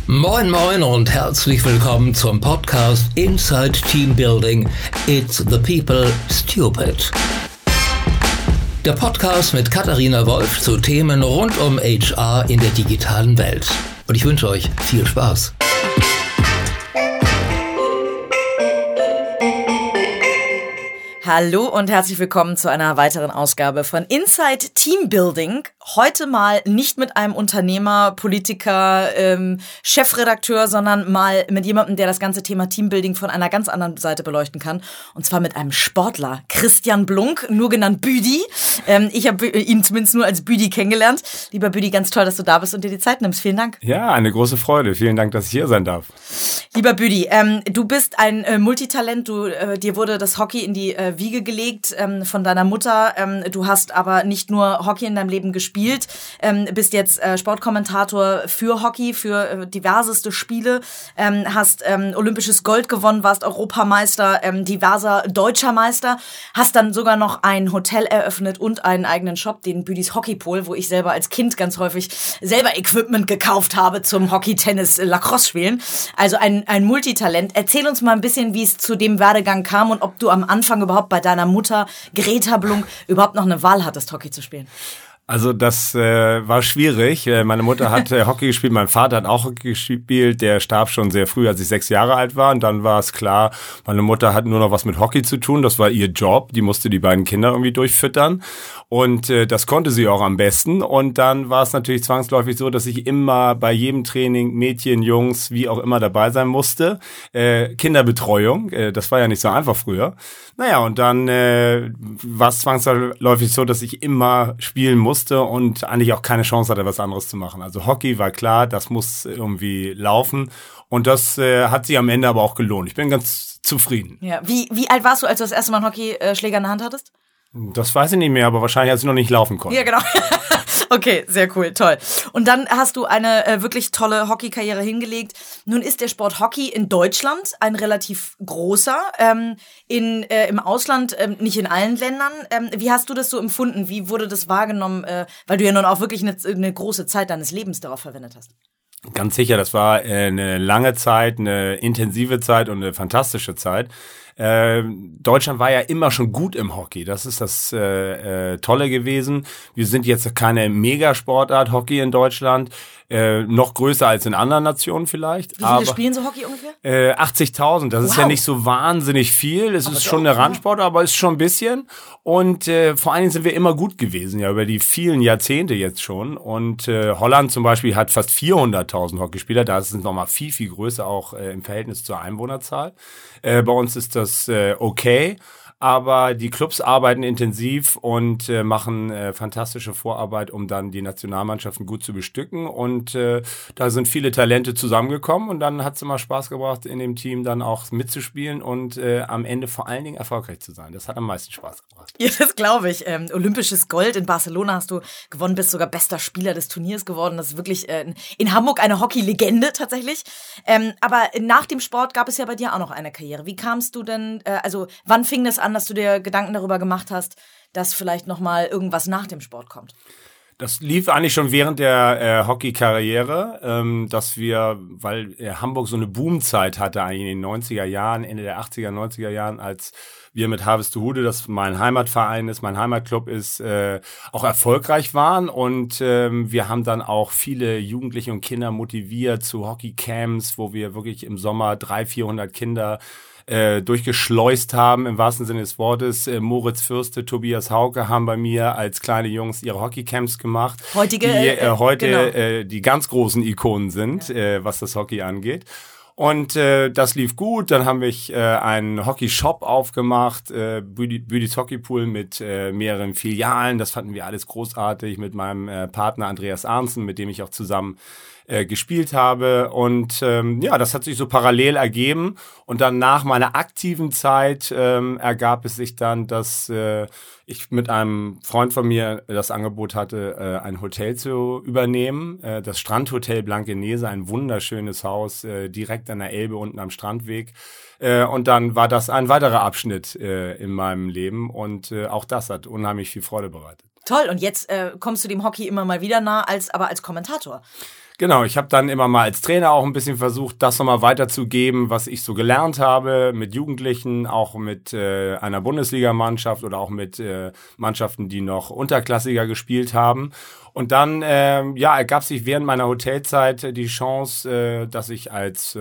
Moin Moin und herzlich willkommen zum Podcast Inside Team Building. It's the people stupid. Der Podcast mit Katharina Wolf zu Themen rund um HR in der digitalen Welt. Und ich wünsche euch viel Spaß. Hallo und herzlich willkommen zu einer weiteren Ausgabe von Inside Team Building. Heute mal nicht mit einem Unternehmer, Politiker, Chefredakteur, sondern mal mit jemandem, der das ganze Thema Teambuilding von einer ganz anderen Seite beleuchten kann. Und zwar mit einem Sportler, Christian Blunk, nur genannt Büdi. Ich habe ihn zumindest nur als Büdi kennengelernt. Lieber Büdi, ganz toll, dass du da bist und dir die Zeit nimmst. Vielen Dank. Ja, eine große Freude. Vielen Dank, dass ich hier sein darf. Lieber Büdi, du bist ein Multitalent. Dir wurde das Hockey in die Wiege gelegt von deiner Mutter. Du hast aber nicht nur Hockey in deinem Leben gespielt, bist jetzt Sportkommentator für Hockey, für diverseste Spiele, hast olympisches Gold gewonnen, warst Europameister, diverser deutscher Meister, hast dann sogar noch ein Hotel eröffnet und einen eigenen Shop, den Büdis Hockeypol, wo ich selber als Kind ganz häufig selber Equipment gekauft habe zum Hockey, Tennis, Lacrosse spielen. Also ein Multitalent. Erzähl uns mal ein bisschen, wie es zu dem Werdegang kam und ob du am Anfang überhaupt bei deiner Mutter, Greta Blunk, überhaupt noch eine Wahl hattest, Hockey zu spielen. Also das war schwierig. Meine Mutter hat Hockey gespielt, mein Vater hat auch Hockey gespielt. Der starb schon sehr früh, als ich 6 Jahre alt war. Und dann war es klar, meine Mutter hat nur noch was mit Hockey zu tun. Das war ihr Job. Die musste die beiden Kinder irgendwie durchfüttern. Und das konnte sie auch am besten. Und dann war es natürlich zwangsläufig so, dass ich immer bei jedem Training Mädchen, Jungs, wie auch immer dabei sein musste. Kinderbetreuung, das war ja nicht so einfach früher. Naja, und dann war es zwangsläufig so, dass ich immer spielen musste und eigentlich auch keine Chance hatte, was anderes zu machen. Also Hockey war klar, das muss irgendwie laufen. Und das hat sich am Ende aber auch gelohnt. Ich bin ganz zufrieden. Ja. Wie alt warst du, als du das erste Mal einen Hockeyschläger in der Hand hattest? Das weiß ich nicht mehr, aber wahrscheinlich, als ich noch nicht laufen konnte. Ja, genau. Okay, sehr cool, toll. Und dann hast du eine wirklich tolle Hockeykarriere hingelegt. Nun ist der Sport Hockey in Deutschland ein relativ großer, im Ausland nicht in allen Ländern. Wie hast du das so empfunden? Wie wurde das wahrgenommen? Weil du ja nun auch wirklich eine große Zeit deines Lebens darauf verwendet hast. Ganz sicher, das war eine lange Zeit, eine intensive Zeit und eine fantastische Zeit. Deutschland war ja immer schon gut im Hockey. Das ist das Tolle gewesen. Wir sind jetzt keine Megasportart Hockey in Deutschland. Noch größer als in anderen Nationen vielleicht. Wie viele spielen so Hockey ungefähr? 80.000. Das ist ja nicht so wahnsinnig viel. Es ist schon eine Randsport, aber es ist schon ein bisschen. Und vor allen Dingen sind wir immer gut gewesen, ja, über die vielen Jahrzehnte jetzt schon. Und Holland zum Beispiel hat fast 400.000 Hockeyspieler. Da ist es nochmal viel, viel größer, auch im Verhältnis zur Einwohnerzahl. Bei uns ist das okay. Aber die Clubs arbeiten intensiv und machen fantastische Vorarbeit, um dann die Nationalmannschaften gut zu bestücken. Und da sind viele Talente zusammengekommen. Und dann hat es immer Spaß gebracht, in dem Team dann auch mitzuspielen und am Ende vor allen Dingen erfolgreich zu sein. Das hat am meisten Spaß gebracht. Ja, das glaube ich. Olympisches Gold in Barcelona hast du gewonnen, bist sogar bester Spieler des Turniers geworden. Das ist wirklich in Hamburg eine Hockey-Legende tatsächlich. Aber nach dem Sport gab es ja bei dir auch noch eine Karriere. Wie kamst du denn, wann fing das an, dass du dir Gedanken darüber gemacht hast, dass vielleicht nochmal irgendwas nach dem Sport kommt? Das lief eigentlich schon während der Hockey-Karriere, dass wir, weil Hamburg so eine Boomzeit hatte eigentlich in den 90er Jahren, Ende der 80er, 90er Jahren, als wir mit Harvestehude, das mein Heimatverein ist, mein Heimatclub ist, auch erfolgreich waren. Und wir haben dann auch viele Jugendliche und Kinder motiviert zu Hockeycamps, wo wir wirklich im Sommer 300-400 Kinder durchgeschleust haben, im wahrsten Sinne des Wortes. Moritz Fürste, Tobias Hauke haben bei mir als kleine Jungs ihre Hockeycamps gemacht, die ganz großen Ikonen sind, was das Hockey angeht. Und das lief gut. Dann haben wir einen Hockey-Shop aufgemacht, Büdis Hockeypool mit mehreren Filialen. Das fanden wir alles großartig mit meinem Partner Andreas Arntzen, mit dem ich auch zusammen gespielt habe. Und das hat sich so parallel ergeben. Und dann nach meiner aktiven Zeit ergab es sich dann, dass ich mit einem Freund von mir das Angebot hatte, ein Hotel zu übernehmen. Das Strandhotel Blankenese, ein wunderschönes Haus, direkt an der Elbe unten am Strandweg. Und dann war das ein weiterer Abschnitt in meinem Leben. Und auch das hat unheimlich viel Freude bereitet. Toll, und jetzt kommst du dem Hockey immer mal wieder nah, aber als Kommentator. Genau, ich habe dann immer mal als Trainer auch ein bisschen versucht, das nochmal weiterzugeben, was ich so gelernt habe mit Jugendlichen, auch mit einer Bundesligamannschaft oder auch mit Mannschaften, die noch unterklassiger gespielt haben. Und dann ergab sich während meiner Hotelzeit die Chance, dass ich als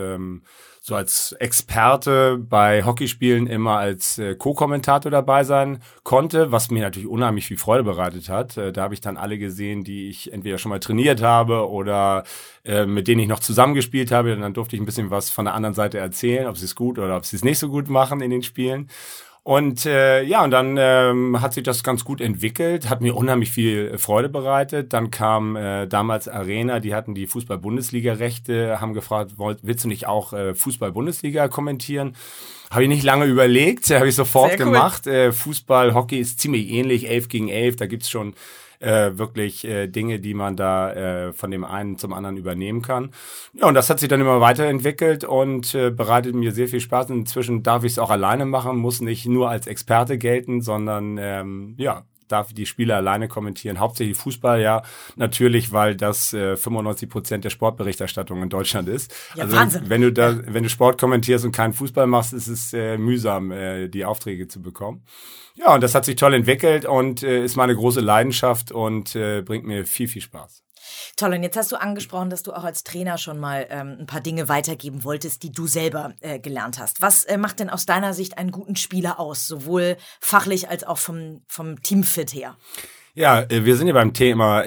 Experte bei Hockeyspielen immer als Co-Kommentator dabei sein konnte, was mir natürlich unheimlich viel Freude bereitet hat. Da habe ich dann alle gesehen, die ich entweder schon mal trainiert habe oder mit denen ich noch zusammengespielt habe. Und dann durfte ich ein bisschen was von der anderen Seite erzählen, ob sie es gut oder ob sie es nicht so gut machen in den Spielen. Und und dann hat sich das ganz gut entwickelt, hat mir unheimlich viel Freude bereitet. Dann kam damals Arena, die hatten die Fußball-Bundesliga-Rechte, haben gefragt, willst du nicht auch Fußball-Bundesliga kommentieren? Habe ich nicht lange überlegt, habe ich sofort gemacht. Fußball, Hockey ist ziemlich ähnlich, 11 gegen 11, da gibt's schon wirklich Dinge, die man da von dem einen zum anderen übernehmen kann. Ja, und das hat sich dann immer weiterentwickelt und bereitet mir sehr viel Spaß. Inzwischen darf ich es auch alleine machen, muss nicht nur als Experte gelten, sondern darf die Spieler alleine kommentieren. Hauptsächlich Fußball, ja, natürlich, weil das 95% der Sportberichterstattung in Deutschland ist. Ja, also Wahnsinn. wenn du Sport kommentierst und keinen Fußball machst, ist es mühsam, die Aufträge zu bekommen. Ja, und das hat sich toll entwickelt und ist meine große Leidenschaft und bringt mir viel, viel Spaß. Toll, und jetzt hast du angesprochen, dass du auch als Trainer schon mal ein paar Dinge weitergeben wolltest, die du selber gelernt hast. Was macht denn aus deiner Sicht einen guten Spieler aus, sowohl fachlich als auch vom Teamfit her? Ja, wir sind ja beim Thema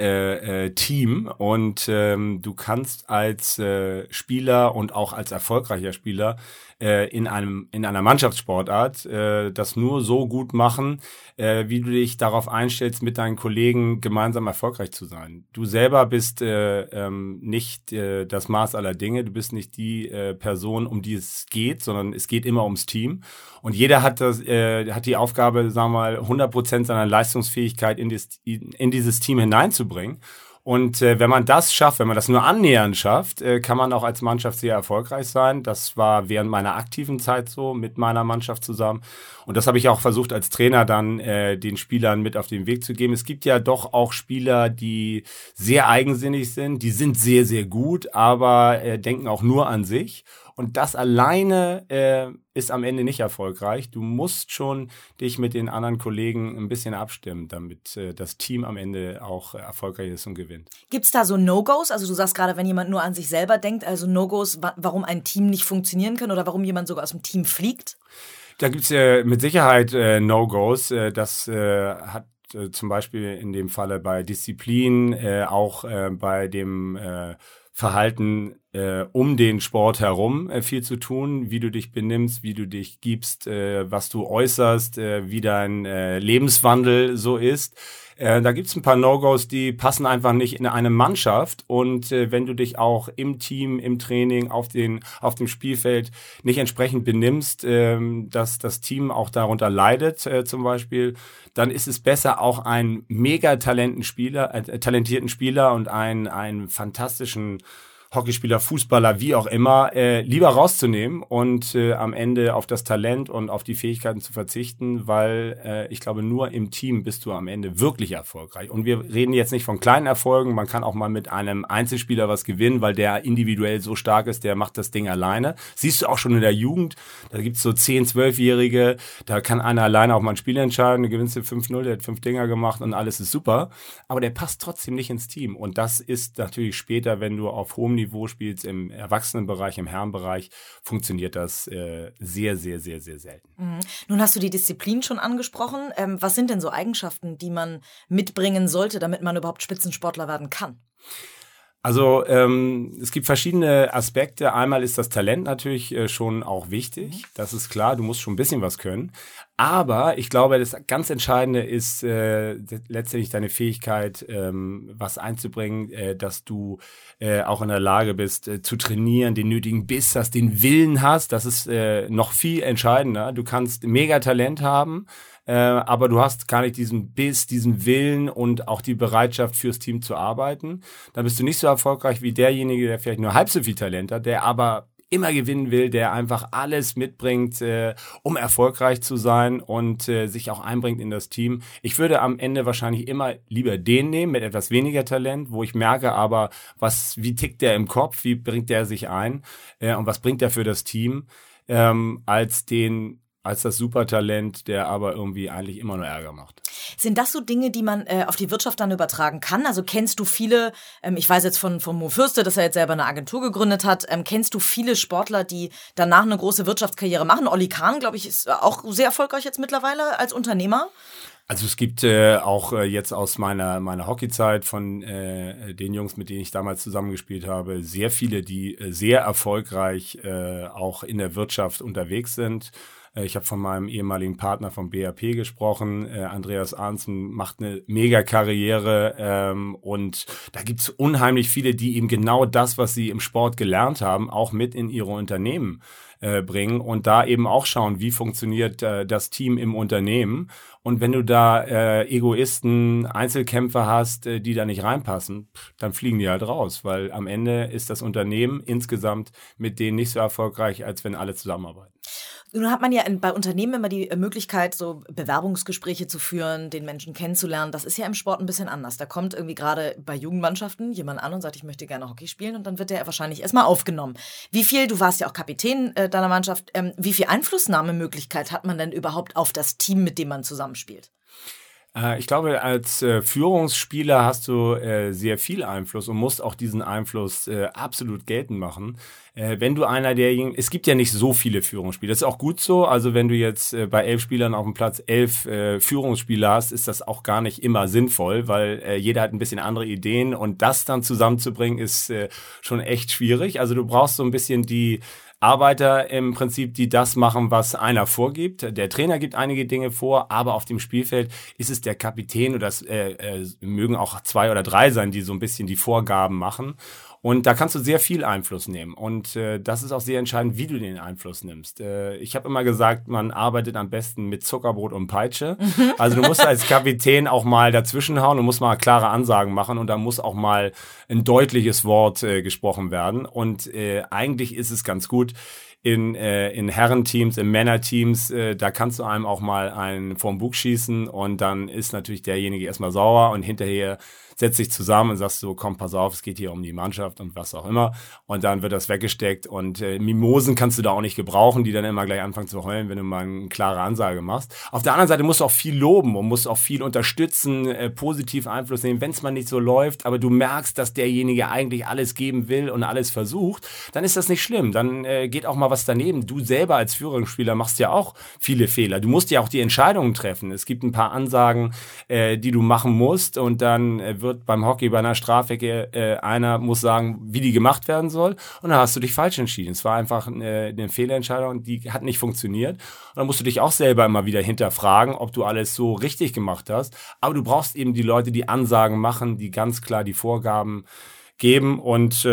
Team und du kannst als Spieler und auch als erfolgreicher Spieler in einer Mannschaftssportart das nur so gut machen, wie du dich darauf einstellst, mit deinen Kollegen gemeinsam erfolgreich zu sein. Du selber bist nicht das Maß aller Dinge, du bist nicht die Person, um die es geht, sondern es geht immer ums Team. Und jeder hat die Aufgabe, sagen wir mal, 100% seiner Leistungsfähigkeit in dieses Team hineinzubringen. Und wenn man das schafft, wenn man das nur annähernd schafft, kann man auch als Mannschaft sehr erfolgreich sein. Das war während meiner aktiven Zeit so, mit meiner Mannschaft zusammen. Und das habe ich auch versucht als Trainer dann den Spielern mit auf den Weg zu geben. Es gibt ja doch auch Spieler, die sehr eigensinnig sind, die sind sehr, sehr gut, aber denken auch nur an sich. Und das alleine ist am Ende nicht erfolgreich. Du musst schon dich mit den anderen Kollegen ein bisschen abstimmen, damit das Team am Ende auch erfolgreich ist und gewinnt. Gibt's da so No-Gos? Also du sagst gerade, wenn jemand nur an sich selber denkt, also No-Gos, warum ein Team nicht funktionieren kann oder warum jemand sogar aus dem Team fliegt? Da gibt's ja mit Sicherheit No-Gos. Das hat zum Beispiel in dem Falle bei Disziplin, auch bei dem Verhalten um den Sport herum viel zu tun, wie du dich benimmst, wie du dich gibst, was du äußerst, wie dein Lebenswandel so ist. Da gibt's ein paar No-Gos, die passen einfach nicht in eine Mannschaft. Und wenn du dich auch im Team, im Training, auf dem Spielfeld nicht entsprechend benimmst, dass das Team auch darunter leidet zum Beispiel, dann ist es besser, auch einen mega talentierten Spieler und einen fantastischen Hockeyspieler, Fußballer, wie auch immer, lieber rauszunehmen und am Ende auf das Talent und auf die Fähigkeiten zu verzichten, weil ich glaube, nur im Team bist du am Ende wirklich erfolgreich. Und wir reden jetzt nicht von kleinen Erfolgen, man kann auch mal mit einem Einzelspieler was gewinnen, weil der individuell so stark ist, der macht das Ding alleine. Siehst du auch schon in der Jugend, da gibt's so 10-, 12-Jährige, da kann einer alleine auch mal ein Spiel entscheiden, du gewinnst 5-0, der hat 5 Dinger gemacht und alles ist super, aber der passt trotzdem nicht ins Team. Und das ist natürlich später, wenn du auf hohem Niveau spielst, im Erwachsenenbereich, im Herrenbereich, funktioniert das sehr, sehr, sehr, sehr selten. Mhm. Nun hast du die Disziplin schon angesprochen. Was sind denn so Eigenschaften, die man mitbringen sollte, damit man überhaupt Spitzensportler werden kann? Also es gibt verschiedene Aspekte. Einmal ist das Talent natürlich schon auch wichtig. Das ist klar, du musst schon ein bisschen was können. Aber ich glaube, das ganz Entscheidende ist letztendlich deine Fähigkeit, was einzubringen, dass du auch in der Lage bist, zu trainieren, den nötigen Biss hast, den Willen hast. Das ist noch viel entscheidender. Du kannst mega Talent haben, aber du hast gar nicht diesen Biss, diesen Willen und auch die Bereitschaft, fürs Team zu arbeiten. Dann bist du nicht so erfolgreich wie derjenige, der vielleicht nur halb so viel Talent hat, der aber immer gewinnen will, der einfach alles mitbringt, um erfolgreich zu sein und sich auch einbringt in das Team. Ich würde am Ende wahrscheinlich immer lieber den nehmen mit etwas weniger Talent, wo ich merke aber, wie tickt der im Kopf, wie bringt der sich ein und was bringt der für das Team, als das Supertalent, der aber irgendwie eigentlich immer nur Ärger macht. Sind das so Dinge, die man auf die Wirtschaft dann übertragen kann? Also kennst du viele, ich weiß jetzt von Mo Fürste, dass er jetzt selber eine Agentur gegründet hat, kennst du viele Sportler, die danach eine große Wirtschaftskarriere machen? Olli Kahn, glaube ich, ist auch sehr erfolgreich jetzt mittlerweile als Unternehmer. Also es gibt auch jetzt aus meiner Hockeyzeit von den Jungs, mit denen ich damals zusammengespielt habe, sehr viele, die sehr erfolgreich auch in der Wirtschaft unterwegs sind. Ich habe von meinem ehemaligen Partner vom BAP gesprochen. Andreas Arntzen macht eine Mega-Karriere und da gibt's unheimlich viele, die eben genau das, was sie im Sport gelernt haben, auch mit in ihre Unternehmen bringen und da eben auch schauen, wie funktioniert das Team im Unternehmen. Und wenn du da Egoisten, Einzelkämpfer hast, die da nicht reinpassen, dann fliegen die halt raus, weil am Ende ist das Unternehmen insgesamt mit denen nicht so erfolgreich, als wenn alle zusammenarbeiten. Nun hat man ja bei Unternehmen immer die Möglichkeit, so Bewerbungsgespräche zu führen, den Menschen kennenzulernen. Das ist ja im Sport ein bisschen anders. Da kommt irgendwie gerade bei Jugendmannschaften jemand an und sagt, ich möchte gerne Hockey spielen und dann wird der wahrscheinlich erstmal aufgenommen. Du warst ja auch Kapitän deiner Mannschaft, wie viel Einflussnahmemöglichkeit hat man denn überhaupt auf das Team, mit dem man zusammenspielt? Ich glaube, als Führungsspieler hast du sehr viel Einfluss und musst auch diesen Einfluss absolut geltend machen. Wenn du es gibt ja nicht so viele Führungsspieler, das ist auch gut so, also wenn du jetzt bei 11 Spielern auf dem Platz 11 Führungsspieler hast, ist das auch gar nicht immer sinnvoll, weil jeder hat ein bisschen andere Ideen und das dann zusammenzubringen ist schon echt schwierig. Also du brauchst so ein bisschen die Arbeiter im Prinzip, die das machen, was einer vorgibt. Der Trainer gibt einige Dinge vor, aber auf dem Spielfeld ist es der Kapitän oder das mögen auch 2 oder 3 sein, die so ein bisschen die Vorgaben machen. Und da kannst du sehr viel Einfluss nehmen. Und das ist auch sehr entscheidend, wie du den Einfluss nimmst. Ich habe immer gesagt, man arbeitet am besten mit Zuckerbrot und Peitsche. Also du musst als Kapitän auch mal dazwischenhauen, du musst mal klare Ansagen machen und da muss auch mal ein deutliches Wort gesprochen werden. Und eigentlich ist es ganz gut, in Herrenteams, in Männerteams, da kannst du einem auch mal einen vorm Bug schießen und dann ist natürlich derjenige erstmal sauer und hinterher setzt sich zusammen und sagst so, komm, pass auf, es geht hier um die Mannschaft und was auch immer und dann wird das weggesteckt und Mimosen kannst du da auch nicht gebrauchen, die dann immer gleich anfangen zu heulen, wenn du mal eine klare Ansage machst. Auf der anderen Seite musst du auch viel loben und musst auch viel unterstützen, positiv Einfluss nehmen, wenn es mal nicht so läuft, aber du merkst, dass derjenige eigentlich alles geben will und alles versucht, dann ist das nicht schlimm, dann geht auch mal was daneben. Du selber als Führungsspieler machst ja auch viele Fehler. Du musst ja auch die Entscheidungen treffen. Es gibt ein paar Ansagen, die du machen musst und dann wird beim Hockey bei einer Strafecke einer muss sagen, wie die gemacht werden soll und dann hast du dich falsch entschieden. Es war einfach eine Fehlentscheidung, die hat nicht funktioniert und dann musst du dich auch selber immer wieder hinterfragen, ob du alles so richtig gemacht hast. Aber du brauchst eben die Leute, die Ansagen machen, die ganz klar die Vorgaben geben und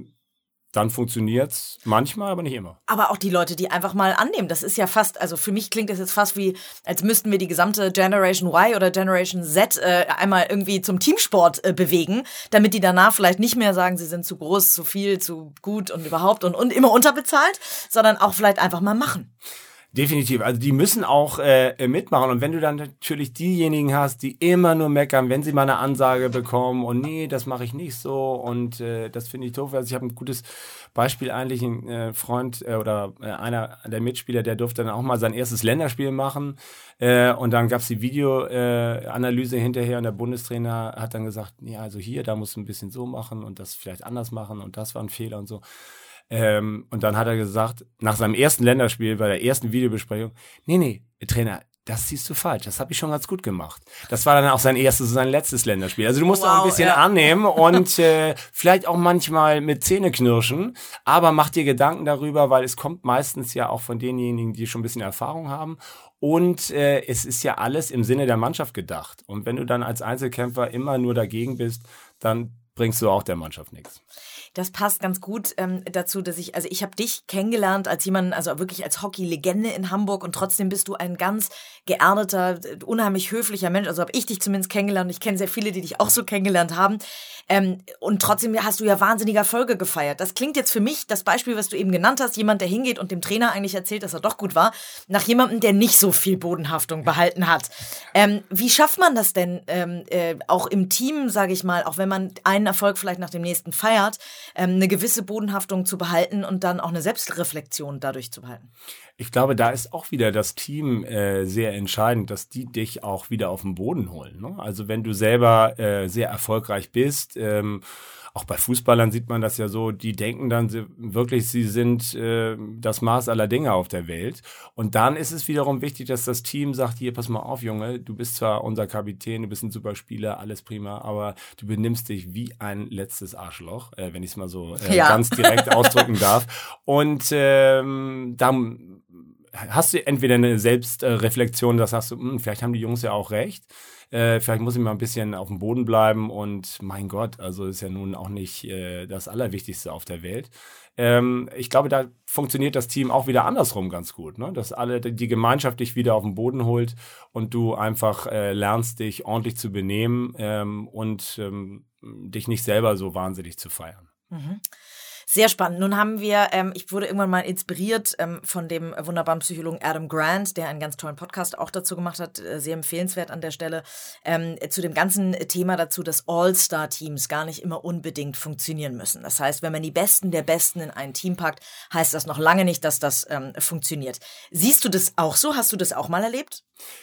dann funktioniert's manchmal, aber nicht immer. Aber auch die Leute, die einfach mal annehmen. Das ist ja fast, also für mich klingt das jetzt fast wie, als müssten wir die gesamte Generation Y oder Generation Z einmal irgendwie zum Teamsport bewegen, damit die danach vielleicht nicht mehr sagen, sie sind zu groß, zu viel, zu gut und überhaupt und immer unterbezahlt, sondern auch vielleicht einfach mal machen. Definitiv, also die müssen auch mitmachen und wenn du dann natürlich diejenigen hast, die immer nur meckern, wenn sie mal eine Ansage bekommen und nee, das mache ich nicht so und das finde ich doof. Also ich habe ein gutes Beispiel eigentlich, ein Freund oder einer der Mitspieler, der durfte dann auch mal sein erstes Länderspiel machen und dann gab's die Videoanalyse hinterher und der Bundestrainer hat dann gesagt, ja, also hier, da musst du ein bisschen so machen und das vielleicht anders machen und das war ein Fehler und so. Und dann hat er gesagt, nach seinem ersten Länderspiel, bei der ersten Videobesprechung, nee, Trainer, das siehst du falsch, das habe ich schon ganz gut gemacht. Das war dann auch sein letztes Länderspiel. Also du musst auch ein bisschen annehmen und vielleicht auch manchmal mit Zähne knirschen, aber mach dir Gedanken darüber, weil es kommt meistens ja auch von denjenigen, die schon ein bisschen Erfahrung haben und es ist ja alles im Sinne der Mannschaft gedacht. Und wenn du dann als Einzelkämpfer immer nur dagegen bist, dann bringst du auch der Mannschaft nichts. Das passt ganz gut dazu, dass ich habe dich kennengelernt als jemand, also wirklich als Hockey-Legende in Hamburg und trotzdem bist du ein ganz geerdeter, unheimlich höflicher Mensch. Also habe ich dich zumindest kennengelernt und ich kenne sehr viele, die dich auch so kennengelernt haben. Und trotzdem hast du ja wahnsinnige Erfolge gefeiert. Das klingt jetzt für mich, das Beispiel, was du eben genannt hast, jemand, der hingeht und dem Trainer eigentlich erzählt, dass er doch gut war, nach jemandem, der nicht so viel Bodenhaftung behalten hat. Wie schafft man das denn auch im Team, sage ich mal, auch wenn man einen Erfolg vielleicht nach dem nächsten feiert, eine gewisse Bodenhaftung zu behalten und dann auch eine Selbstreflexion dadurch zu behalten? Ich glaube, da ist auch wieder das Team sehr entscheidend, dass die dich auch wieder auf den Boden holen. Ne? Also wenn du selber sehr erfolgreich bist, auch bei Fußballern sieht man das ja so, die denken dann wirklich, sie sind das Maß aller Dinge auf der Welt. Und dann ist es wiederum wichtig, dass das Team sagt, hier, pass mal auf, Junge, du bist zwar unser Kapitän, du bist ein super Spieler, alles prima, aber du benimmst dich wie ein letztes Arschloch, wenn ich es mal so ganz direkt ausdrücken darf. Und dann hast du entweder eine Selbstreflexion, da sagst du, vielleicht haben die Jungs ja auch recht. Vielleicht muss ich mal ein bisschen auf dem Boden bleiben und mein Gott, also ist ja nun auch nicht das Allerwichtigste auf der Welt. Ich glaube, da funktioniert das Team auch wieder andersrum ganz gut, ne? Dass die Gemeinschaft dich wieder auf den Boden holt und du einfach lernst, dich ordentlich zu benehmen und dich nicht selber so wahnsinnig zu feiern. Mhm. Sehr spannend. Nun haben wir, ich wurde irgendwann mal inspiriert von dem wunderbaren Psychologen Adam Grant, der einen ganz tollen Podcast auch dazu gemacht hat, sehr empfehlenswert an der Stelle, zu dem ganzen Thema dazu, dass All-Star-Teams gar nicht immer unbedingt funktionieren müssen. Das heißt, wenn man die Besten der Besten in ein Team packt, heißt das noch lange nicht, dass das funktioniert. Siehst du das auch so? Hast du das auch mal erlebt?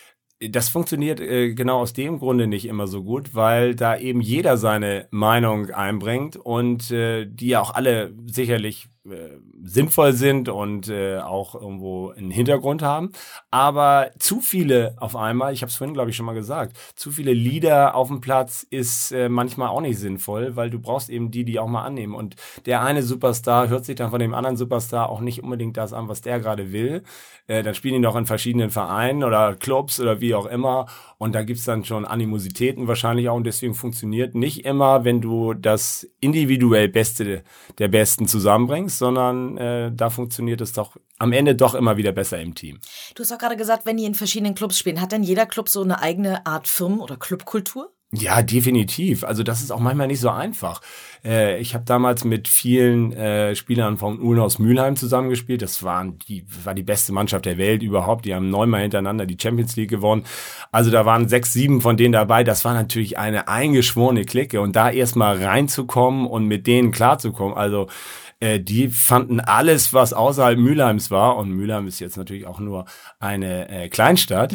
Das funktioniert genau aus dem Grunde nicht immer so gut, weil da eben jeder seine Meinung einbringt und die ja auch alle sicherlich sinnvoll sind und auch irgendwo einen Hintergrund haben. Aber zu viele auf einmal, ich habe es vorhin, glaube ich, schon mal gesagt, zu viele Leader auf dem Platz ist manchmal auch nicht sinnvoll, weil du brauchst eben die auch mal annehmen. Und der eine Superstar hört sich dann von dem anderen Superstar auch nicht unbedingt das an, was der gerade will. Dann spielen die noch in verschiedenen Vereinen oder Clubs oder wie auch immer. Und da gibt's dann schon Animositäten wahrscheinlich auch. Und deswegen funktioniert nicht immer, wenn du das individuell Beste der Besten zusammenbringst, sondern da funktioniert es doch am Ende doch immer wieder besser im Team. Du hast auch gerade gesagt, wenn die in verschiedenen Clubs spielen, hat denn jeder Club so eine eigene Art Firmen- oder Clubkultur? Ja, definitiv. Also das ist auch manchmal nicht so einfach. Ich habe damals mit vielen Spielern von Ulnhaus Mülheim zusammengespielt. Das war die beste Mannschaft der Welt überhaupt. Die haben 9-mal hintereinander die Champions League gewonnen. Also da waren 6, 7 von denen dabei. Das war natürlich eine eingeschworene Clique. Und da erstmal reinzukommen und mit denen klarzukommen, also die fanden alles, was außerhalb Mülheims war, und Mülheim ist jetzt natürlich auch nur eine Kleinstadt.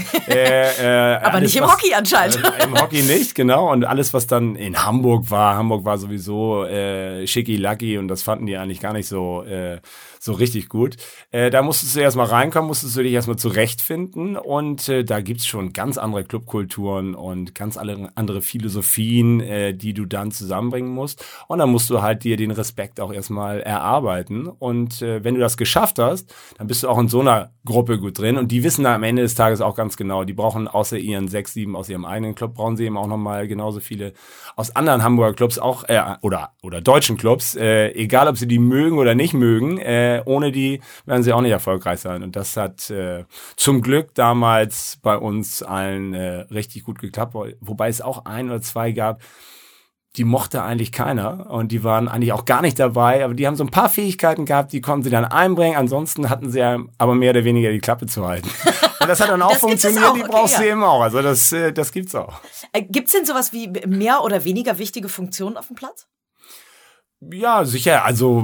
Aber alles, nicht im Hockey anscheinend. Im Hockey nicht, genau. Und alles, was dann in Hamburg war sowieso schicki-lacki, und das fanden die eigentlich gar nicht so richtig gut. Da musstest du erstmal reinkommen, musstest du dich erstmal zurechtfinden, und da gibt's schon ganz andere Clubkulturen und ganz andere Philosophien, die du dann zusammenbringen musst. Und dann musst du halt dir den Respekt auch erstmal erarbeiten. Und wenn du das geschafft hast, dann bist du auch in so einer Gruppe gut drin. Und die wissen da am Ende des Tages auch ganz genau, die brauchen außer ihren 6, 7 aus ihrem eigenen Club, brauchen sie eben auch nochmal genauso viele aus anderen Hamburger Clubs auch, oder deutschen Clubs, egal ob sie die mögen oder nicht mögen, ohne die werden sie auch nicht erfolgreich sein. Und das hat zum Glück damals bei uns allen richtig gut geklappt, wobei es auch 1 oder 2 gab, die mochte eigentlich keiner, und die waren eigentlich auch gar nicht dabei, aber die haben so ein paar Fähigkeiten gehabt, die konnten sie dann einbringen, ansonsten hatten sie aber mehr oder weniger die Klappe zu halten. Und das hat dann auch funktioniert, auch. Die brauchst du eben auch, also das gibt's auch. Gibt's denn sowas wie mehr oder weniger wichtige Funktionen auf dem Platz? Ja, sicher, also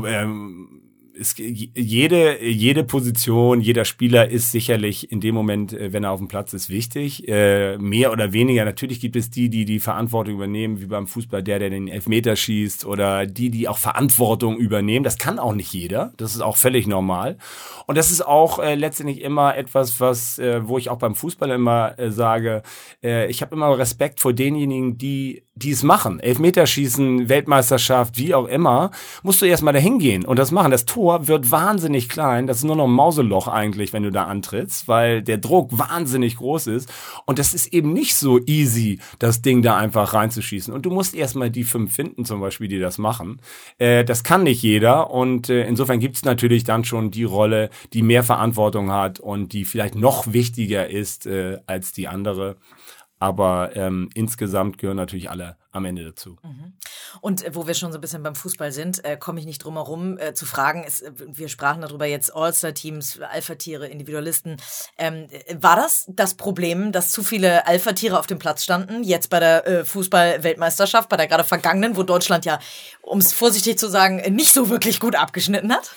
jede Position, jeder Spieler ist sicherlich in dem Moment, wenn er auf dem Platz ist, wichtig. Mehr oder weniger. Natürlich gibt es die Verantwortung übernehmen, wie beim Fußball, der den Elfmeter schießt, oder die auch Verantwortung übernehmen. Das kann auch nicht jeder. Das ist auch völlig normal. Und das ist auch letztendlich immer etwas, wo ich auch beim Fußball immer sage, ich habe immer Respekt vor denjenigen, die es machen. Elfmeterschießen, Weltmeisterschaft, wie auch immer, musst du erstmal dahin gehen und das machen. Das Tor Tor wird wahnsinnig klein. Das ist nur noch ein Mauseloch eigentlich, wenn du da antrittst, weil der Druck wahnsinnig groß ist. Und das ist eben nicht so easy, das Ding da einfach reinzuschießen. Und du musst erstmal die 5 finden, zum Beispiel, die das machen. Das kann nicht jeder. Und insofern gibt's natürlich dann schon die Rolle, die mehr Verantwortung hat und die vielleicht noch wichtiger ist als die andere. Aber insgesamt gehören natürlich alle am Ende dazu. Und wo wir schon so ein bisschen beim Fußball sind, komme ich nicht drum herum zu fragen, wir sprachen darüber jetzt All-Star-Teams, Alpha-Tiere, Individualisten. War das Problem, dass zu viele Alpha-Tiere auf dem Platz standen, jetzt bei der Fußball-Weltmeisterschaft, bei der gerade vergangenen, wo Deutschland ja, um es vorsichtig zu sagen, nicht so wirklich gut abgeschnitten hat?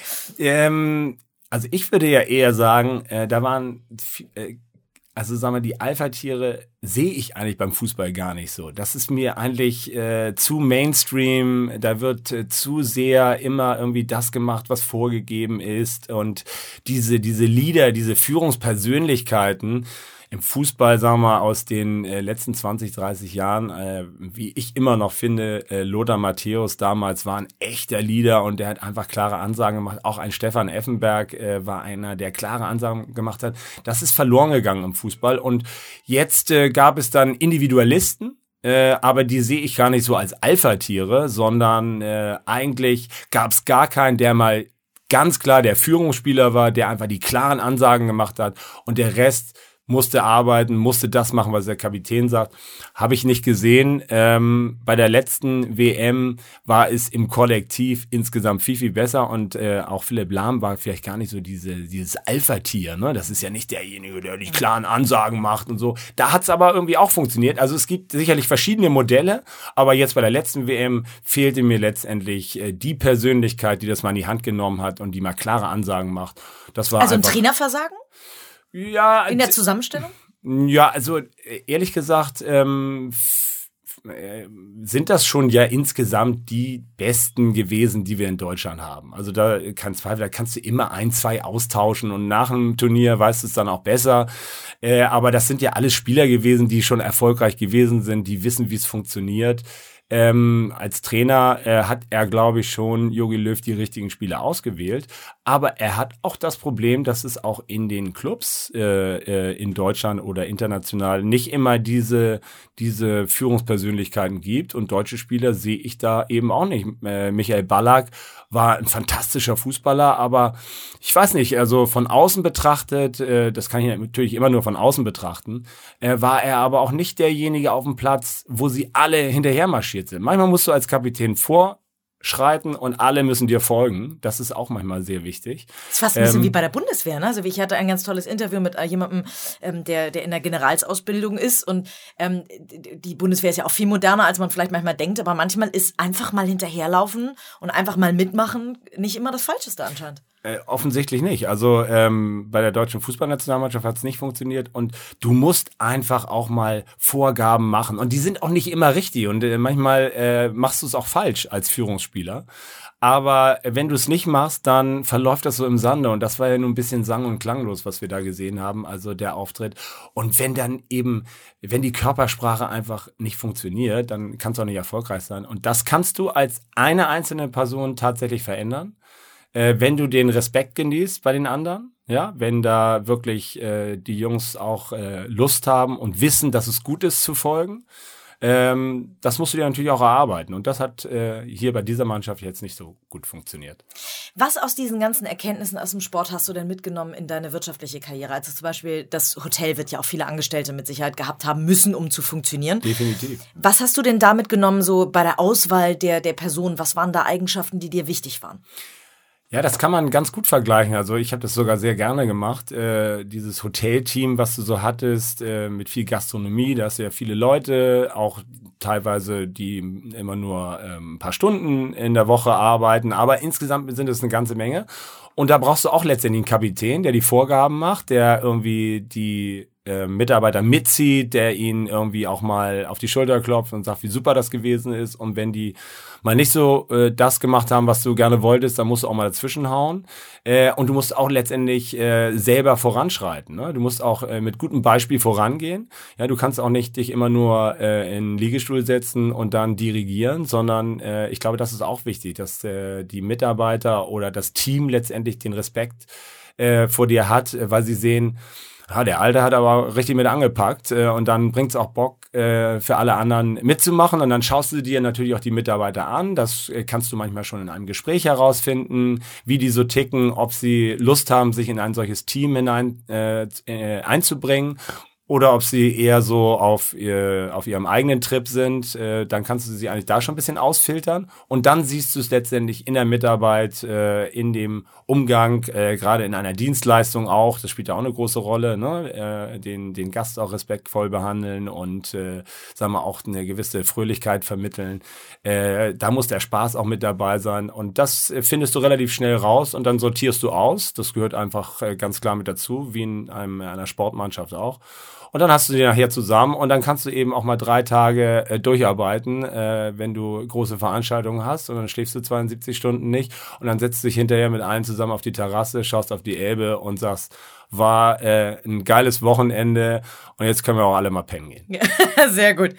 Also ich würde ja eher sagen, da waren... Also sagen wir, die Alpha-Tiere sehe ich eigentlich beim Fußball gar nicht so. Das ist mir eigentlich zu Mainstream, da wird zu sehr immer irgendwie das gemacht, was vorgegeben ist. Und diese Leader, diese Führungspersönlichkeiten im Fußball, sagen wir mal, aus den letzten 20, 30 Jahren, wie ich immer noch finde, Lothar Matthäus damals war ein echter Leader und der hat einfach klare Ansagen gemacht. Auch ein Stefan Effenberg war einer, der klare Ansagen gemacht hat. Das ist verloren gegangen im Fußball. Und jetzt gab es dann Individualisten, aber die sehe ich gar nicht so als Alpha-Tiere, sondern eigentlich gab es gar keinen, der mal ganz klar der Führungsspieler war, der einfach die klaren Ansagen gemacht hat und der Rest musste arbeiten, musste das machen, was der Kapitän sagt. Habe ich nicht gesehen. Bei der letzten WM war es im Kollektiv insgesamt viel, viel besser und auch Philipp Lahm war vielleicht gar nicht so dieses Alpha-Tier. Ne? Das ist ja nicht derjenige, der die klaren Ansagen macht und so. Da hat es aber irgendwie auch funktioniert. Also es gibt sicherlich verschiedene Modelle, aber jetzt bei der letzten WM fehlte mir letztendlich die Persönlichkeit, die das mal in die Hand genommen hat und die mal klare Ansagen macht. Das war also ein Trainerversagen? Ja, in der Zusammenstellung? Ja, also ehrlich gesagt sind das schon ja insgesamt die Besten gewesen, die wir in Deutschland haben. Also da kannst du immer 1, 2 austauschen und nach dem Turnier weißt du es dann auch besser. Aber das sind ja alles Spieler gewesen, die schon erfolgreich gewesen sind, die wissen, wie es funktioniert. Als Trainer hat er, glaube ich, schon Jogi Löw die richtigen Spieler ausgewählt. Aber er hat auch das Problem, dass es auch in den Clubs in Deutschland oder international nicht immer diese Führungspersönlichkeiten gibt. Und deutsche Spieler sehe ich da eben auch nicht. Michael Ballack war ein fantastischer Fußballer, aber ich weiß nicht, also von außen betrachtet, das kann ich natürlich immer nur von außen betrachten, war er aber auch nicht derjenige auf dem Platz, wo sie alle hinterher marschiert sind. Manchmal musst du als Kapitän vorschreiten und alle müssen dir folgen. Das ist auch manchmal sehr wichtig. Das ist fast ein bisschen wie bei der Bundeswehr, ne? Also ich hatte ein ganz tolles Interview mit jemandem, der in der Generalsausbildung ist und die Bundeswehr ist ja auch viel moderner, als man vielleicht manchmal denkt, aber manchmal ist einfach mal hinterherlaufen und einfach mal mitmachen nicht immer das Falscheste anscheinend. Offensichtlich nicht. Also bei der deutschen Fußballnationalmannschaft hat es nicht funktioniert und du musst einfach auch mal Vorgaben machen und die sind auch nicht immer richtig und manchmal machst du es auch falsch als Führungsspieler. Aber wenn du es nicht machst, dann verläuft das so im Sande und das war ja nur ein bisschen sang- und klanglos, was wir da gesehen haben, also der Auftritt. Und wenn die Körpersprache einfach nicht funktioniert, dann kannst du auch nicht erfolgreich sein. Und das kannst du als eine einzelne Person tatsächlich verändern. Wenn du den Respekt genießt bei den anderen, ja, wenn da wirklich die Jungs auch Lust haben und wissen, dass es gut ist zu folgen, das musst du dir natürlich auch erarbeiten. Und das hat hier bei dieser Mannschaft jetzt nicht so gut funktioniert. Was aus diesen ganzen Erkenntnissen aus dem Sport hast du denn mitgenommen in deine wirtschaftliche Karriere? Also zum Beispiel, das Hotel wird ja auch viele Angestellte mit Sicherheit gehabt haben müssen, um zu funktionieren. Definitiv. Was hast du denn da mitgenommen, so bei der Auswahl der Person? Was waren da Eigenschaften, die dir wichtig waren? Ja, das kann man ganz gut vergleichen. Also ich habe das sogar sehr gerne gemacht. Dieses Hotelteam, was du so hattest, mit viel Gastronomie, da hast du ja viele Leute, auch teilweise, die immer nur ein paar Stunden in der Woche arbeiten. Aber insgesamt sind es eine ganze Menge. Und da brauchst du auch letztendlich einen Kapitän, der die Vorgaben macht, der irgendwie die Mitarbeiter mitzieht, der ihn irgendwie auch mal auf die Schulter klopft und sagt, wie super das gewesen ist. Und wenn die mal nicht so das gemacht haben, was du gerne wolltest, dann musst du auch mal dazwischen hauen. Und du musst auch letztendlich selber voranschreiten. Ne? Du musst auch mit gutem Beispiel vorangehen. Ja, du kannst auch nicht dich immer nur in den Liegestuhl setzen und dann dirigieren, sondern ich glaube, das ist auch wichtig, dass die Mitarbeiter oder das Team letztendlich den Respekt vor dir hat, weil sie sehen, der Alte hat aber richtig mit angepackt und dann bringt's auch Bock für alle anderen mitzumachen und dann schaust du dir natürlich auch die Mitarbeiter an. Das kannst du manchmal schon in einem Gespräch herausfinden, wie die so ticken, ob sie Lust haben, sich in ein solches Team einzubringen. Oder ob sie eher so auf ihrem eigenen Trip sind, dann kannst du sie eigentlich da schon ein bisschen ausfiltern. Und dann siehst du es letztendlich in der Mitarbeit, in dem Umgang, gerade in einer Dienstleistung auch, das spielt ja auch eine große Rolle, ne? Den Gast auch respektvoll behandeln und sagen wir auch eine gewisse Fröhlichkeit vermitteln. Da muss der Spaß auch mit dabei sein. Und das findest du relativ schnell raus und dann sortierst du aus. Das gehört einfach ganz klar mit dazu, wie in einer Sportmannschaft auch. Und dann hast du die nachher zusammen und dann kannst du eben auch mal 3 Tage durcharbeiten, wenn du große Veranstaltungen hast und dann schläfst du 72 Stunden nicht und dann setzt du dich hinterher mit allen zusammen auf die Terrasse, schaust auf die Elbe und sagst, war ein geiles Wochenende und jetzt können wir auch alle mal pennen gehen. Sehr gut.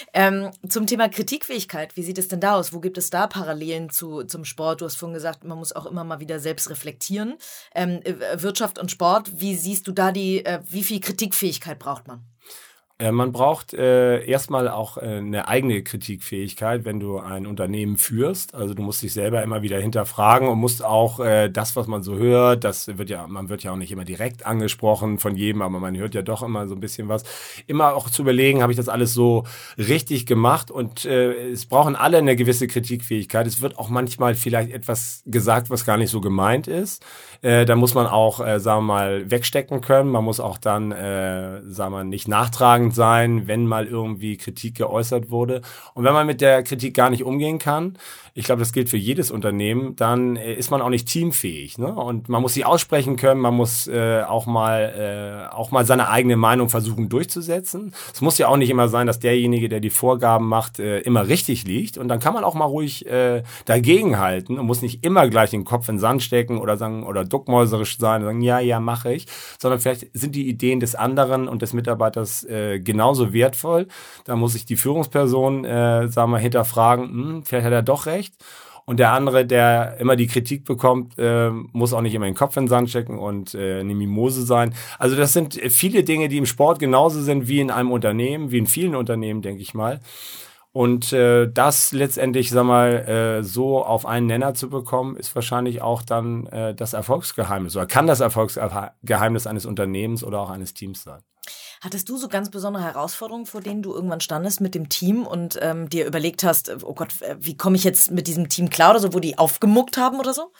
Zum Thema Kritikfähigkeit, wie sieht es denn da aus? Wo gibt es da Parallelen zum Sport? Du hast vorhin gesagt, man muss auch immer mal wieder selbst reflektieren. Wirtschaft und Sport, wie siehst du da wie viel Kritikfähigkeit braucht man? Man braucht erstmal auch eine eigene Kritikfähigkeit, wenn du ein Unternehmen führst. Also du musst dich selber immer wieder hinterfragen und musst auch das, was man so hört, man wird ja auch nicht immer direkt angesprochen von jedem, aber man hört ja doch immer so ein bisschen was. Immer auch zu überlegen, habe ich das alles so richtig gemacht? Und es brauchen alle eine gewisse Kritikfähigkeit. Es wird auch manchmal vielleicht etwas gesagt, was gar nicht so gemeint ist. Da muss man auch, sagen wir mal, wegstecken können. Man muss auch dann, sagen wir mal, nicht nachtragend sein, wenn mal irgendwie Kritik geäußert wurde. Und wenn man mit der Kritik gar nicht umgehen kann, ich glaube, das gilt für jedes Unternehmen, dann ist man auch nicht teamfähig. Ne? Und man muss sie aussprechen können, man muss auch mal seine eigene Meinung versuchen durchzusetzen. Es muss ja auch nicht immer sein, dass derjenige, der die Vorgaben macht, immer richtig liegt. Und dann kann man auch mal ruhig dagegenhalten und muss nicht immer gleich den Kopf in den Sand stecken oder sagen oder duckmäuserisch sein und sagen, ja, mache ich. Sondern vielleicht sind die Ideen des anderen und des Mitarbeiters genauso wertvoll. Da muss sich die Führungsperson, sagen wir, hinterfragen, vielleicht hat er doch recht. Und der andere, der immer die Kritik bekommt, muss auch nicht immer den Kopf in den Sand stecken und eine Mimose sein. Also das sind viele Dinge, die im Sport genauso sind wie in einem Unternehmen, wie in vielen Unternehmen, denke ich mal. Und das letztendlich, sag mal, so auf einen Nenner zu bekommen, ist wahrscheinlich auch dann das Erfolgsgeheimnis oder kann das Erfolgsgeheimnis eines Unternehmens oder auch eines Teams sein. Hattest du so ganz besondere Herausforderungen, vor denen du irgendwann standest mit dem Team und dir überlegt hast, oh Gott, wie komme ich jetzt mit diesem Team klar oder so, wo die aufgemuckt haben oder so?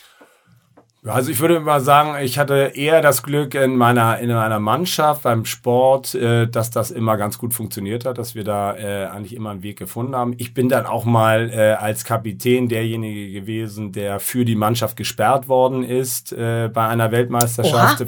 Also ich würde mal sagen, ich hatte eher das Glück in meiner Mannschaft beim Sport, dass das immer ganz gut funktioniert hat, dass wir da eigentlich immer einen Weg gefunden haben. Ich bin dann auch mal als Kapitän derjenige gewesen, der für die Mannschaft gesperrt worden ist bei einer Weltmeisterschaft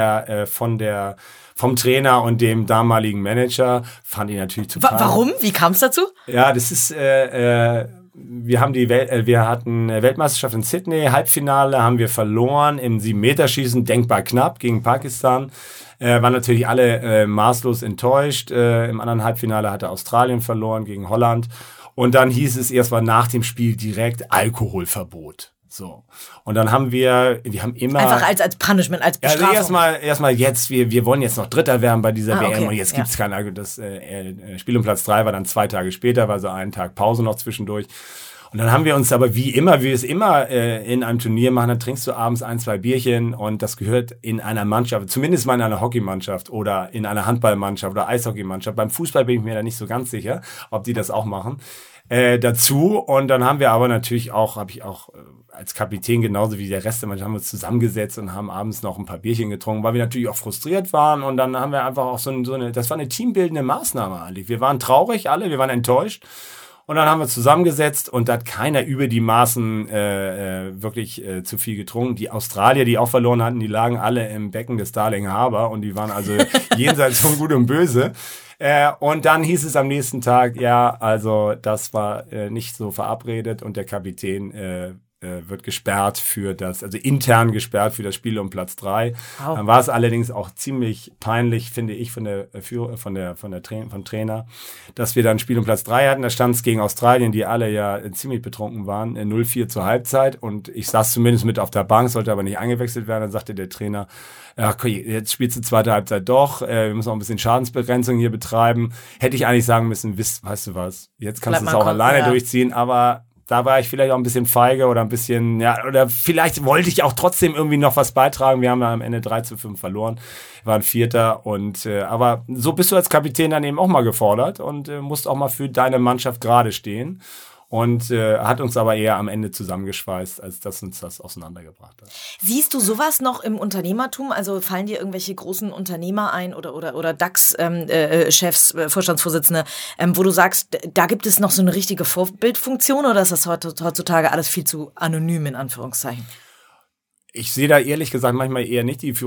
vom Trainer und dem damaligen Manager. Fand ich natürlich total. Warum? Wie kam es dazu? Ja, das ist wir hatten Weltmeisterschaft in Sydney, Halbfinale haben wir verloren im 7-Meter-Schießen, denkbar knapp gegen Pakistan. Waren natürlich alle maßlos enttäuscht. Im anderen Halbfinale hatte Australien verloren gegen Holland. Und dann hieß es erstmal nach dem Spiel direkt Alkoholverbot. So. Und dann haben wir haben immer... Einfach als Punishment, als Bestrafung. Also erstmal jetzt, wir wollen jetzt noch Dritter werden bei dieser WM okay. Und jetzt gibt's kein Alkohol. Das Spiel um Platz 3 war dann 2 Tage später, war so einen Tag Pause noch zwischendurch. Und dann haben wir uns aber wie wir es immer in einem Turnier machen, dann trinkst du abends 1-2 Bierchen und das gehört in einer Mannschaft, zumindest mal in einer Hockeymannschaft oder in einer Handballmannschaft oder Eishockeymannschaft. Beim Fußball bin ich mir da nicht so ganz sicher, ob die das auch machen. Dazu und dann haben wir aber natürlich habe ich auch als Kapitän genauso wie der Rest der Mannschaft haben wir uns zusammengesetzt und haben abends noch ein paar Bierchen getrunken, weil wir natürlich auch frustriert waren und dann haben wir einfach auch das war eine teambildende Maßnahme eigentlich. Wir waren traurig alle, wir waren enttäuscht Und dann haben wir zusammengesetzt und da hat keiner über die Maßen wirklich zu viel getrunken. Die Australier, die auch verloren hatten, die lagen alle im Becken des Darling Harbour und die waren also jenseits von Gut und Böse. Und dann hieß es am nächsten Tag, ja, also das war nicht so verabredet und der Kapitän wird gesperrt für das, also intern gesperrt für das Spiel um Platz 3. Wow. Dann war es allerdings auch ziemlich peinlich, finde ich, vom Trainer, dass wir dann ein Spiel um Platz 3 hatten. Da stand es gegen Australien, die alle ja ziemlich betrunken waren, 0-4 zur Halbzeit und ich saß zumindest mit auf der Bank, sollte aber nicht eingewechselt werden. Dann sagte der Trainer, ja, okay, jetzt spielst du zweite Halbzeit doch, wir müssen auch ein bisschen Schadensbegrenzung hier betreiben. Hätte ich eigentlich sagen müssen, weißt du was, jetzt kannst du es auch alleine durchziehen, aber da war ich vielleicht auch ein bisschen feige oder ein bisschen, ja, oder vielleicht wollte ich auch trotzdem irgendwie noch was beitragen. Wir haben ja am Ende 3-5 verloren, waren Vierter und aber so bist du als Kapitän dann eben auch mal gefordert und musst auch mal für deine Mannschaft gerade stehen. Und hat uns aber eher am Ende zusammengeschweißt, als dass uns das auseinandergebracht hat. Siehst du sowas noch im Unternehmertum? Also fallen dir irgendwelche großen Unternehmer ein oder DAX-Chefs, Vorstandsvorsitzende, wo du sagst, da gibt es noch so eine richtige Vorbildfunktion oder ist das heutzutage alles viel zu anonym in Anführungszeichen? Ich sehe da ehrlich gesagt manchmal eher nicht die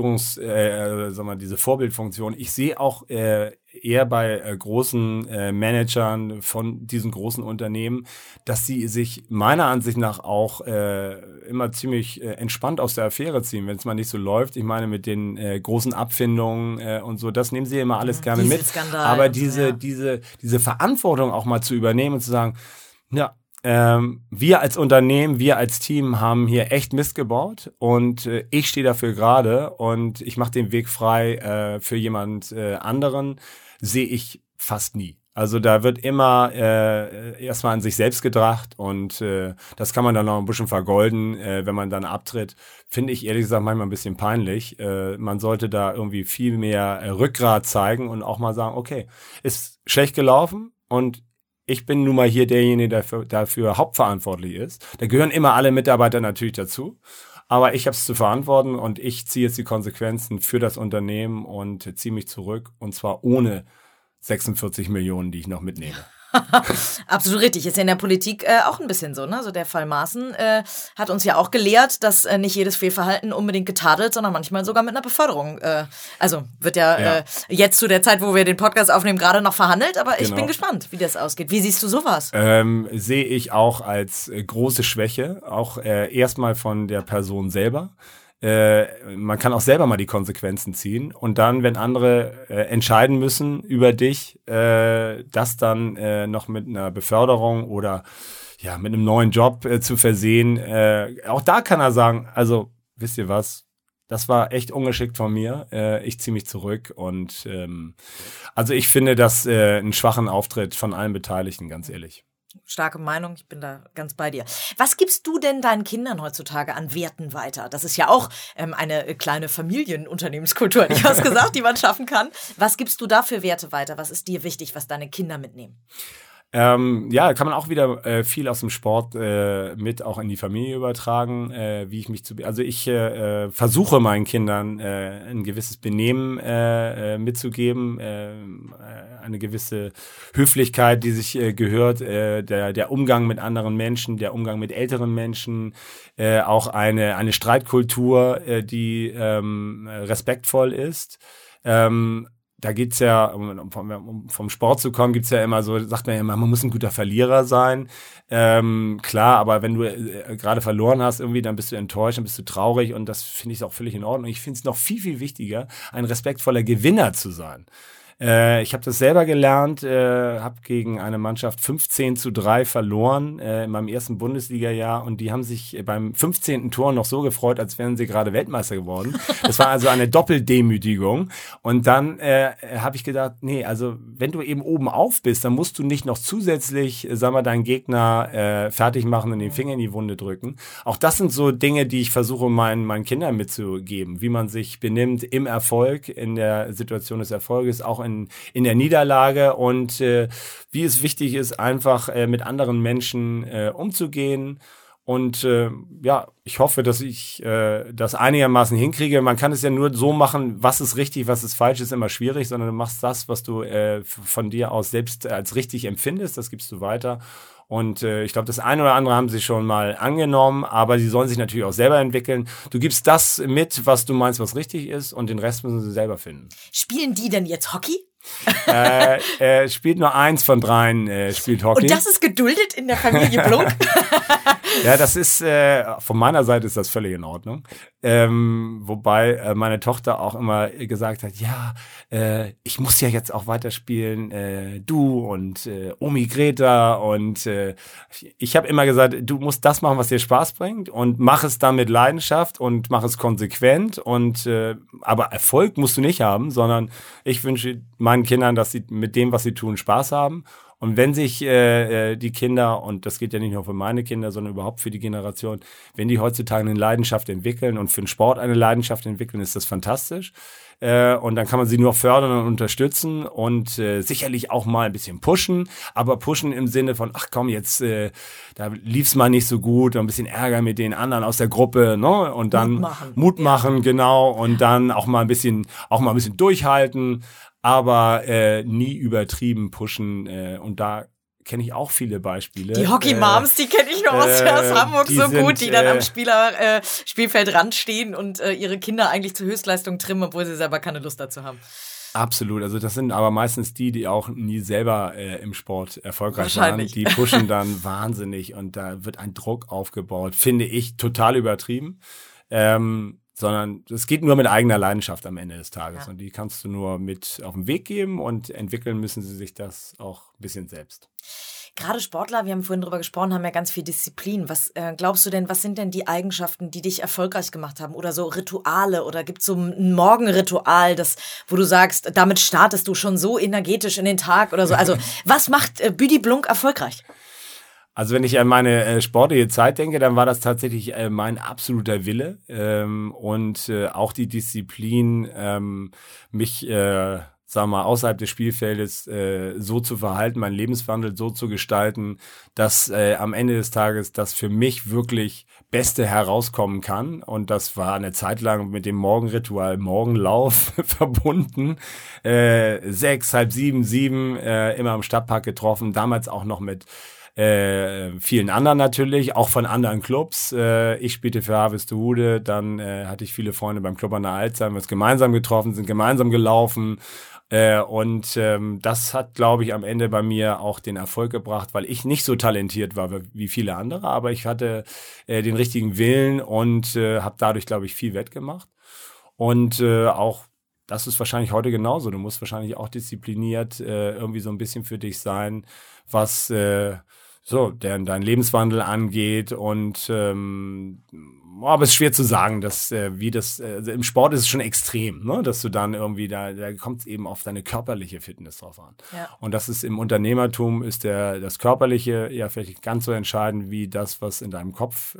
diese Vorbildfunktion. Ich sehe auch eher bei großen Managern von diesen großen Unternehmen, dass sie sich meiner Ansicht nach auch immer ziemlich entspannt aus der Affäre ziehen, wenn es mal nicht so läuft. Ich meine, mit den großen Abfindungen und so, das nehmen sie immer alles gerne mit. Aber diese Verantwortung auch mal zu übernehmen und zu sagen, ja, wir als Unternehmen, wir als Team haben hier echt Mist gebaut und ich stehe dafür gerade und ich mache den Weg frei für jemand anderen, sehe ich fast nie. Also da wird immer erstmal an sich selbst gedacht und das kann man dann noch ein bisschen vergolden, wenn man dann abtritt. Finde ich ehrlich gesagt manchmal ein bisschen peinlich. Man sollte da irgendwie viel mehr Rückgrat zeigen und auch mal sagen, okay, ist schlecht gelaufen und ich bin nun mal hier derjenige, der dafür hauptverantwortlich ist. Da gehören immer alle Mitarbeiter natürlich dazu. Aber ich habe es zu verantworten und ich ziehe jetzt die Konsequenzen für das Unternehmen und ziehe mich zurück. Und zwar ohne 46 Millionen, die ich noch mitnehme. Absolut richtig. Ist ja in der Politik auch ein bisschen so, ne? Also der Fall Maaßen hat uns ja auch gelehrt, dass nicht jedes Fehlverhalten unbedingt getadelt, sondern manchmal sogar mit einer Beförderung. Also wird ja jetzt zu der Zeit, wo wir den Podcast aufnehmen, gerade noch verhandelt, aber ich bin gespannt, wie das ausgeht. Wie siehst du sowas? Sehe ich auch als große Schwäche, auch erstmal von der Person selber. Man kann auch selber mal die Konsequenzen ziehen und dann, wenn andere entscheiden müssen über dich, das dann noch mit einer Beförderung oder ja mit einem neuen Job zu versehen. Auch da kann er sagen, also wisst ihr was, das war echt ungeschickt von mir, ich ziehe mich zurück und also ich finde das einen schwachen Auftritt von allen Beteiligten, ganz ehrlich. Starke Meinung, ich bin da ganz bei dir. Was gibst du denn deinen Kindern heutzutage an Werten weiter? Das ist ja auch eine kleine Familienunternehmenskultur, hätte ich was gesagt, die man schaffen kann. Was gibst du da für Werte weiter? Was ist dir wichtig, was deine Kinder mitnehmen? Ja, kann man auch wieder viel aus dem Sport mit auch in die Familie übertragen, wie ich mich also ich versuche meinen Kindern ein gewisses Benehmen mitzugeben, eine gewisse Höflichkeit, die sich gehört, der Umgang mit anderen Menschen, der Umgang mit älteren Menschen, auch eine Streitkultur, die respektvoll ist. Da geht's ja, um vom Sport zu kommen, gibt's ja immer so, sagt man ja immer, man muss ein guter Verlierer sein. Klar, aber wenn du gerade verloren hast irgendwie, dann bist du enttäuscht, dann bist du traurig und das finde ich auch völlig in Ordnung. Ich finde es noch viel, viel wichtiger, ein respektvoller Gewinner zu sein. Ich habe das selber gelernt, habe gegen eine Mannschaft 15-3 verloren in meinem ersten Bundesliga-Jahr und die haben sich beim 15. Tor noch so gefreut, als wären sie gerade Weltmeister geworden. Das war also eine Doppeldemütigung und dann habe ich gedacht, nee, also wenn du eben oben auf bist, dann musst du nicht noch zusätzlich, sag mal, deinen Gegner fertig machen und den Finger in die Wunde drücken. Auch das sind so Dinge, die ich versuche meinen Kindern mitzugeben, wie man sich benimmt im Erfolg, in der Situation des Erfolges, auch in der Niederlage und wie es wichtig ist, einfach mit anderen Menschen umzugehen Und ich hoffe, dass ich das einigermaßen hinkriege. Man kann es ja nur so machen, was ist richtig, was ist falsch, ist immer schwierig, sondern du machst das, was du von dir aus selbst als richtig empfindest, das gibst du weiter. Und ich glaube, das eine oder andere haben sie schon mal angenommen, aber sie sollen sich natürlich auch selber entwickeln. Du gibst das mit, was du meinst, was richtig ist, und den Rest müssen sie selber finden. Spielen die denn jetzt Hockey? Spielt nur 1 von 3 spielt Hockey. Und das ist geduldet in der Familie Blunk? Ja, das ist, von meiner Seite ist das völlig in Ordnung. Wobei meine Tochter auch immer gesagt hat, ja, ich muss ja jetzt auch weiterspielen, du und Omi Greta, und ich habe immer gesagt, du musst das machen, was dir Spaß bringt, und mach es dann mit Leidenschaft und mach es konsequent, und aber Erfolg musst du nicht haben, sondern ich wünsche meinen Kindern, dass sie mit dem, was sie tun, Spaß haben. Und wenn sich die Kinder, und das geht ja nicht nur für meine Kinder, sondern überhaupt für die Generation, wenn die heutzutage eine Leidenschaft entwickeln und für den Sport eine Leidenschaft entwickeln, ist das fantastisch. Und dann kann man sie nur fördern und unterstützen und sicherlich auch mal ein bisschen pushen, aber pushen im Sinne von, ach komm, jetzt da lief's mal nicht so gut, ein bisschen Ärger mit den anderen aus der Gruppe, ne? Und dann Mut machen, genau, und dann auch mal ein bisschen durchhalten, aber nie übertrieben pushen, und da kenne ich auch viele Beispiele. Die Hockey-Moms, die kenne ich noch aus Hamburg so gut, die dann am Spielfeldrand stehen und ihre Kinder eigentlich zur Höchstleistung trimmen, obwohl sie selber keine Lust dazu haben. Absolut, also das sind aber meistens die auch nie selber im Sport erfolgreich waren. Die pushen dann wahnsinnig, und da wird ein Druck aufgebaut, finde ich total übertrieben. Sondern es geht nur mit eigener Leidenschaft am Ende des Tages. Ja. Und die kannst du nur mit auf den Weg geben, und entwickeln müssen sie sich das auch ein bisschen selbst. Gerade Sportler, wir haben vorhin drüber gesprochen, haben ja ganz viel Disziplin. Was glaubst du denn, was sind denn die Eigenschaften, die dich erfolgreich gemacht haben? Oder so Rituale? Oder gibt es so ein Morgenritual, wo du sagst, damit startest du schon so energetisch in den Tag oder so? Also was macht Büdi Blunk erfolgreich? Also wenn ich an meine sportliche Zeit denke, dann war das tatsächlich mein absoluter Wille, und auch die Disziplin, mich sagen wir mal, außerhalb des Spielfeldes so zu verhalten, meinen Lebenswandel so zu gestalten, dass am Ende des Tages das für mich wirklich Beste herauskommen kann. Und das war eine Zeit lang mit dem Morgenritual Morgenlauf verbunden. 6, halb 7, 7 immer am Stadtpark getroffen, damals auch noch mit vielen anderen natürlich, auch von anderen Clubs. Ich spielte für Harvestehude, dann hatte ich viele Freunde beim Club an der Alzey, haben wir uns gemeinsam getroffen, sind gemeinsam gelaufen, und das hat, glaube ich, am Ende bei mir auch den Erfolg gebracht, weil ich nicht so talentiert war wie viele andere, aber ich hatte den richtigen Willen und habe dadurch, glaube ich, viel wettgemacht. Und auch das ist wahrscheinlich heute genauso. Du musst wahrscheinlich auch diszipliniert irgendwie so ein bisschen für dich sein, was dein Lebenswandel angeht, und aber es ist schwer zu sagen, dass also im Sport ist es schon extrem, ne, dass du dann irgendwie da kommt es eben auf deine körperliche Fitness drauf an. Ja. Und das ist im Unternehmertum ist das Körperliche ja vielleicht nicht ganz so entscheidend wie das, was in deinem Kopf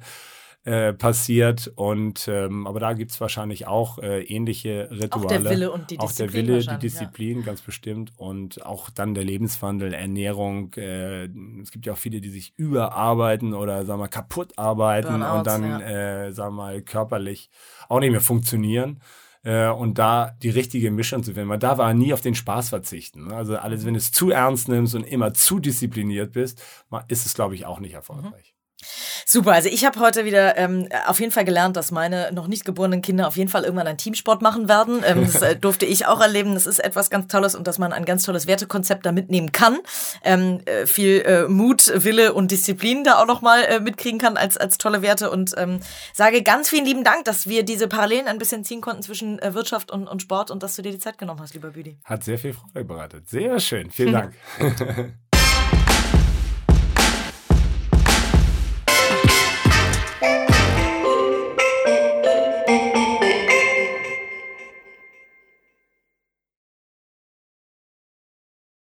passiert, und aber da gibt's wahrscheinlich auch ähnliche Rituale. Auch der Wille und die Disziplin. Auch der Wille, die Disziplin, ja. Ganz bestimmt, und auch dann der Lebenswandel, Ernährung. Es gibt ja auch viele, die sich überarbeiten oder sagen wir kaputt arbeiten, Burnouts, und dann sagen wir mal körperlich auch nicht mehr funktionieren. Und da die richtige Mischung zu finden. Man darf aber nie auf den Spaß verzichten. Also alles, wenn du es zu ernst nimmst und immer zu diszipliniert bist, ist es, glaube ich, auch nicht erfolgreich. Super, also ich habe heute wieder auf jeden Fall gelernt, dass meine noch nicht geborenen Kinder auf jeden Fall irgendwann einen Teamsport machen werden. Das durfte ich auch erleben. Das ist etwas ganz Tolles, und dass man ein ganz tolles Wertekonzept da mitnehmen kann. Viel Mut, Wille und Disziplin da auch nochmal mitkriegen kann als tolle Werte, und sage ganz vielen lieben Dank, dass wir diese Parallelen ein bisschen ziehen konnten zwischen Wirtschaft und Sport, und dass du dir die Zeit genommen hast, lieber Büdi. Hat sehr viel Freude bereitet. Sehr schön. Vielen Dank.